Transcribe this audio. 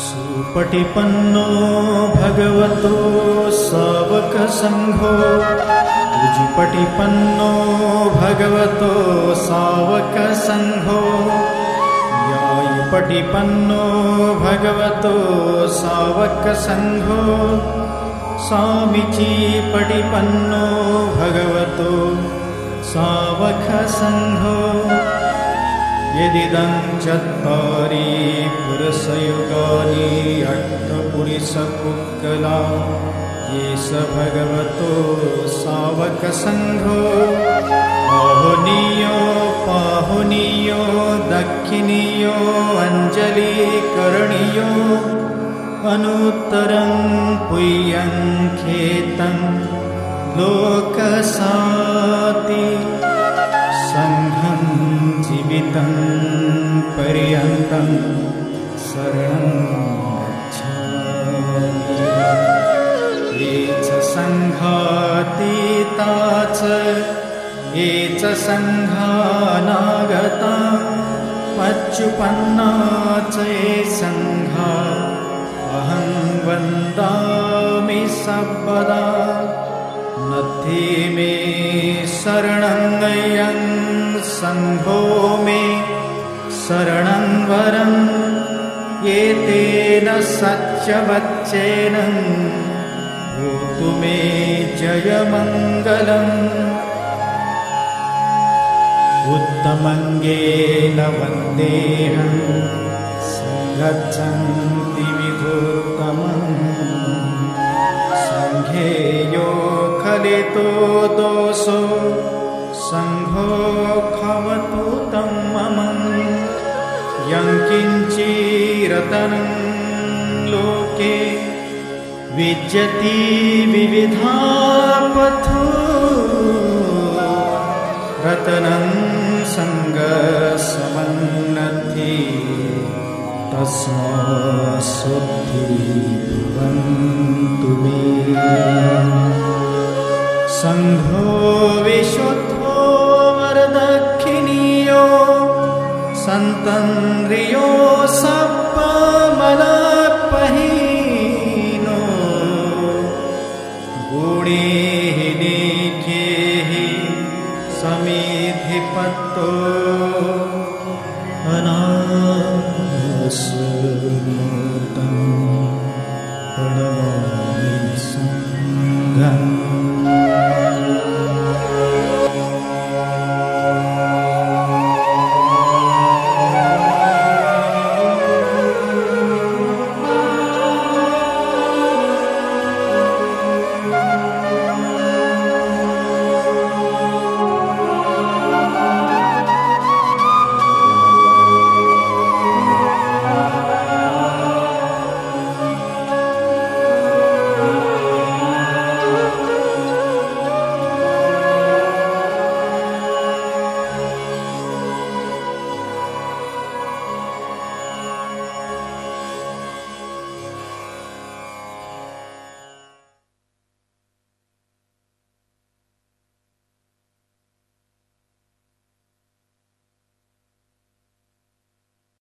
सुपटिपन्नो भगवतो सावकसङ्घो उजुपटिपन्नो भगवतो सावकसङ्घो यायुपटिपन्नो भगवतो सावकसङ्घो सामीचीपटिपन्नो भगवतो सावकसङ्घो यदिदं चत्वारि पुरुषयुगानि अष्टपुरुषपुक्कला ये स भगवतो सावकसङ्घो आहुनीयो पाहुनीयो दक्षिणीयो अञ्जलिकरणीयो अनुत्तरं पुय्यं खेतं लोकसाति संघं जीवितं पर्यन्तं शरणं गच्छामि। ये च संघातीता च ये च संघानागता पच्युपन्ना च ये संघा अहं वन्दामि सर्वदा। नद्धि मे शरणं यं संघो मे शरणं वरं ये तेन सत्यवच्चेन भूतु मे जयमङ्गलम्। उत्तमङ्गेन वन्देऽहं सङ्गच्छन्ति विधुत्तमम्। सङ्घेयो खलितो दोषो संघो खवतु तं मम। यं किञ्चिरतनं लोके विद्यति विविधा पथो रतनं सङ्गसमन्नद्धि तस्मात् शुद्धिर्भवन्तु मे। संघो विशुद्धो वरदक्षिणीयो सन्तन्द्रियो सब